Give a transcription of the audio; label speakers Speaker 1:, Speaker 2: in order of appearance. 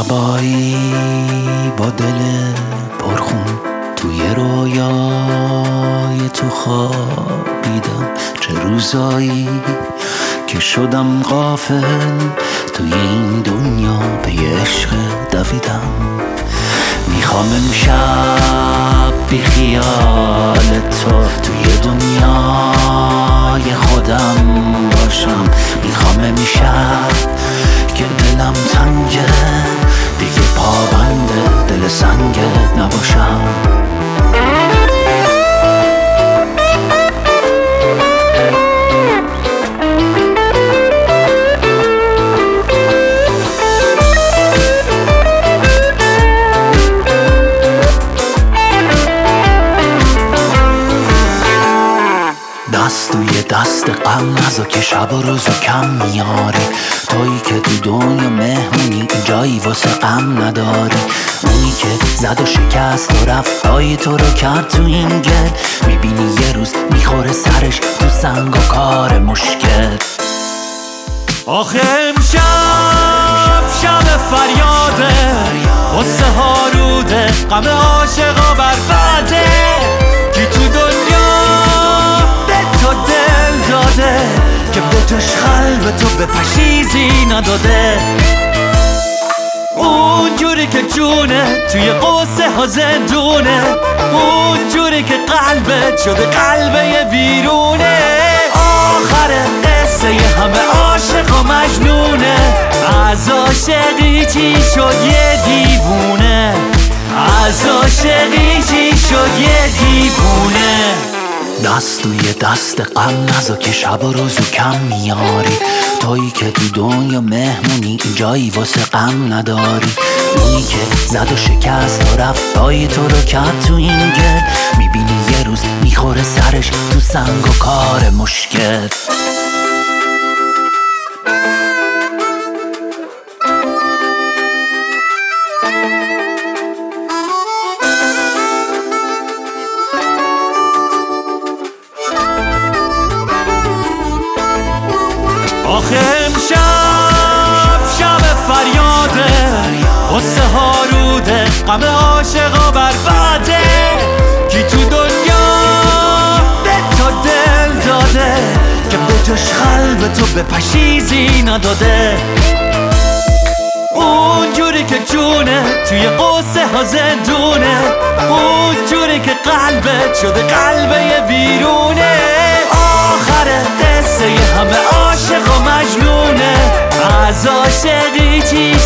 Speaker 1: شبایی با دل پرخون توی رویای تو خوابیدم، چه روزایی که شدم غافل توی این دنیا به عشق دویدم. میخوام امشب بی خیال تو توی دنیای خودم باشم. میخوام امشب که دلم تنگه دیگه پابند دل سنگت نباشم. دست توی دست غم نزا که شب و روزو کم میاری. تویی که تو دنیا مهمونی جایی واسه غم نداری. اونی که زد و شکست و رفت پای تو رو کرد تو این گل. میبینی یه روز میخوره سرش تو سنگ و کار مشکل.
Speaker 2: آخه امشب شب فریاده واسه هاروده، غم عاشقا بربنده که تو دنیا به تو دل داده که به جاش قلب تو به پشیزی نداده. اون جوری که جونه توی قصه ها زندونه، اون جوری که قلبت شده قلبه بیرونه. آخر قصه همه عاشق و مجنونه، از عاشقی چی شد یه دیوونه، از عاشقی چی شد یه دیوونه.
Speaker 1: دست توی دست غم نزا که شب و روزو کم میاری. تویی که تو دنیا مهمونی جایی واسه غم نداری. اونی که زد و شکست و رفت پای تو رو کرد تو این گل. میبینی یه روز میخوره سرش تو سنگ و کار مشکل.
Speaker 2: آخه امشب شب فریاده واسه هاروده، غم عاشقا بربنده کی تو دنیا به تو دل داده که به جاش قلب تو به پشیزی نداده. اون جوری که جونه توی قصه ها زندونه، اون جوری که قلبت شده قلبه بیرونه. آخر قصه همه عاشق و مجنونه، از عاشقی چی